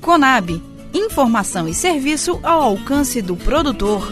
Conab. Informação e serviço ao alcance do produtor.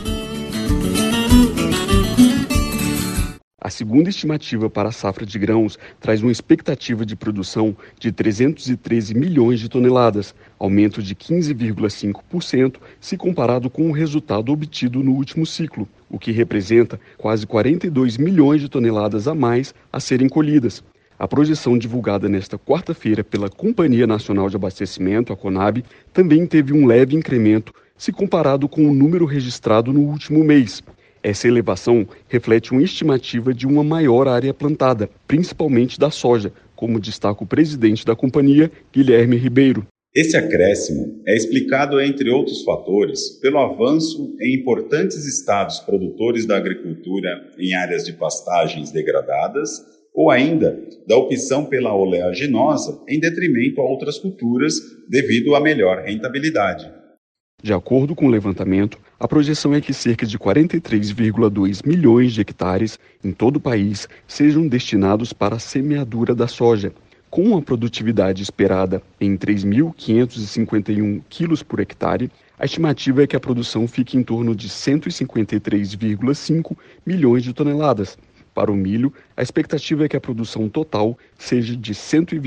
A segunda estimativa para a safra de grãos traz uma expectativa de produção de 313 milhões de toneladas, aumento de 15,5% se comparado com o resultado obtido no último ciclo, o que representa quase 42 milhões de toneladas a mais a serem colhidas. A projeção divulgada nesta quarta-feira pela Companhia Nacional de Abastecimento, a Conab, também teve um leve incremento se comparado com o número registrado no último mês. Essa elevação reflete uma estimativa de uma maior área plantada, principalmente da soja, como destaca o presidente da companhia, Guilherme Ribeiro. Esse acréscimo é explicado, entre outros fatores, pelo avanço em importantes estados produtores da agricultura em áreas de pastagens degradadas, ou ainda da opção pela oleaginosa em detrimento a outras culturas devido à melhor rentabilidade. De acordo com o levantamento, a projeção é que cerca de 43,2 milhões de hectares em todo o país sejam destinados para a semeadura da soja, com a produtividade esperada em 3.551 quilos por hectare. A estimativa é que a produção fique em torno de 153,5 milhões de toneladas. Para o milho, a expectativa é que a produção total seja de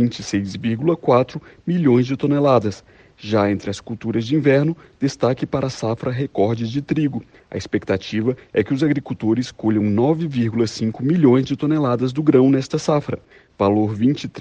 126,4 milhões de toneladas. Já entre as culturas de inverno, destaque para a safra recorde de trigo. A expectativa é que os agricultores colham 9,5 milhões de toneladas do grão nesta safra, valor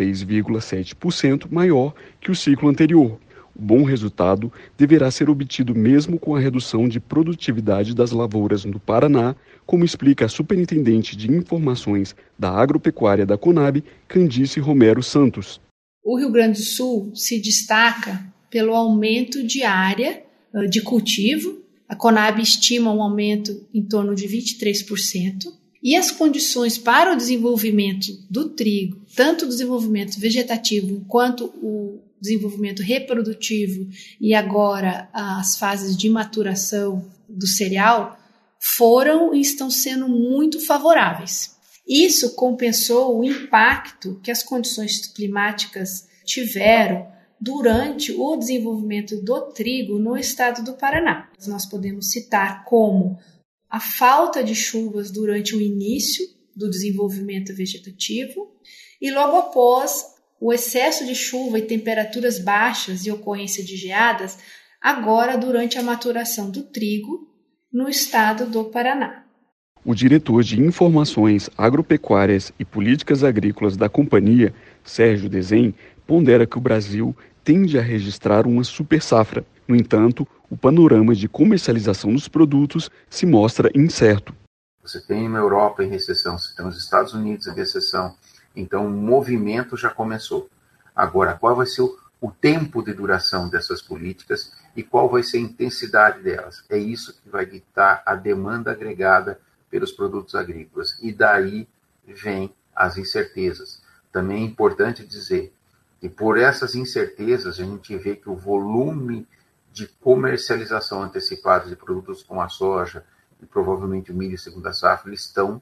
23,7% maior que o ciclo anterior. O bom resultado deverá ser obtido mesmo com a redução de produtividade das lavouras no Paraná, como explica a superintendente de informações da agropecuária da Conab, Candice Romero Santos. O Rio Grande do Sul se destaca pelo aumento de área de cultivo. A Conab estima um aumento em torno de 23%. E as condições para o desenvolvimento do trigo, tanto o desenvolvimento vegetativo quanto o desenvolvimento reprodutivo e agora as fases de maturação do cereal, foram e estão sendo muito favoráveis. Isso compensou o impacto que as condições climáticas tiveram durante o desenvolvimento do trigo no estado do Paraná. Nós podemos citar como a falta de chuvas durante o início do desenvolvimento vegetativo e logo após o excesso de chuva e temperaturas baixas e ocorrência de geadas agora durante a maturação do trigo no estado do Paraná. O diretor de Informações Agropecuárias e Políticas Agrícolas da companhia, Sérgio Desen, pondera que o Brasil tende a registrar uma super safra. No entanto, o panorama de comercialização dos produtos se mostra incerto. Você tem uma Europa em recessão, você tem os Estados Unidos em recessão, então o movimento já começou. Agora, qual vai ser o tempo de duração dessas políticas e qual vai ser a intensidade delas? É isso que vai ditar a demanda agregada pelos produtos agrícolas. E daí vem as incertezas. Também é importante dizer que por essas incertezas a gente vê que o volume de comercialização antecipada de produtos como a soja e provavelmente o milho segunda safra, eles estão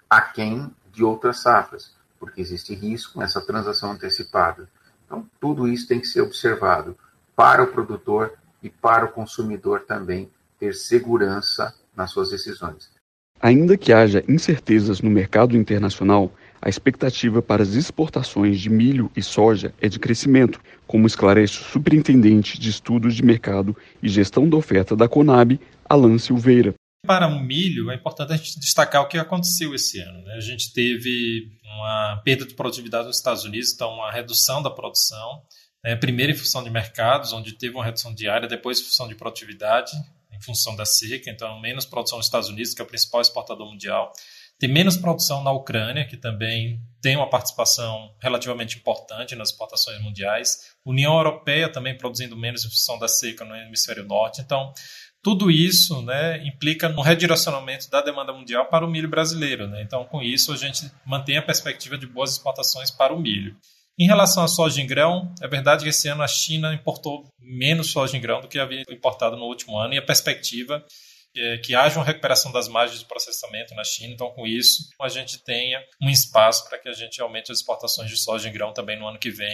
aquém de outras safras, porque existe risco nessa transação antecipada. Então, tudo isso tem que ser observado para o produtor e para o consumidor também ter segurança nas suas decisões. Ainda que haja incertezas no mercado internacional, a expectativa para as exportações de milho e soja é de crescimento, como esclarece o superintendente de estudos de mercado e gestão da oferta da Conab, Alan Silveira. Para o milho, é importante a gente destacar o que aconteceu esse ano, né? A gente teve uma perda de produtividade nos Estados Unidos, então uma redução da produção, né? Primeiro em função de mercados, onde teve uma redução de área, depois em função de produtividade, em função da seca, então menos produção nos Estados Unidos, que é o principal exportador mundial. Tem menos produção na Ucrânia, que também tem uma participação relativamente importante nas exportações mundiais. União Europeia também produzindo menos em função da seca no hemisfério norte. Então, tudo isso, né, implica no redirecionamento da demanda mundial para o milho brasileiro, né? Então, com isso, a gente mantém a perspectiva de boas exportações para o milho. Em relação à soja em grão, é verdade que esse ano a China importou menos soja em grão do que havia importado no último ano, e a perspectiva é que haja uma recuperação das margens de processamento na China. Então, com isso, a gente tenha um espaço para que a gente aumente as exportações de soja em grão também no ano que vem.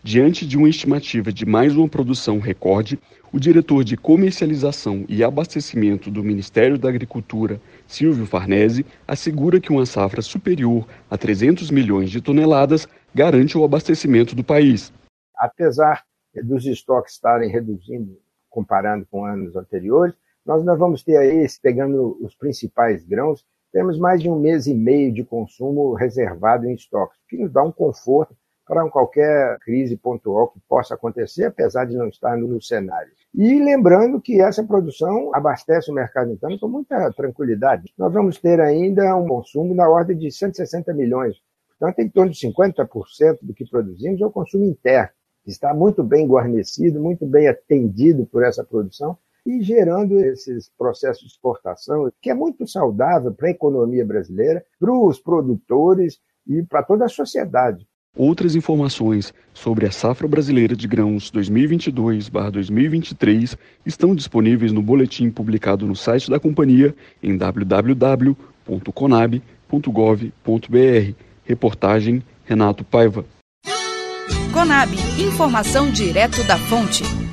Diante de uma estimativa de mais uma produção recorde, o diretor de Comercialização e Abastecimento do Ministério da Agricultura, Silvio Farnese, assegura que uma safra superior a 300 milhões de toneladas garante o abastecimento do país. Apesar dos estoques estarem reduzindo comparando com anos anteriores, nós ainda vamos ter aí, pegando os principais grãos, temos mais de 1 mês e meio de consumo reservado em estoques, que nos dá um conforto para qualquer crise pontual que possa acontecer, apesar de não estar no cenário. E lembrando que essa produção abastece o mercado interno com muita tranquilidade. Nós vamos ter ainda um consumo na ordem de 160 milhões. Portanto, em torno de 50% do que produzimos é o consumo interno. Está muito bem guarnecido, muito bem atendido por essa produção e gerando esses processos de exportação, que é muito saudável para a economia brasileira, para os produtores e para toda a sociedade. Outras informações sobre a safra brasileira de grãos 2022/2023 estão disponíveis no boletim publicado no site da companhia em www.conab.gov.br. Reportagem Renato Paiva. Conab, informação direto da fonte.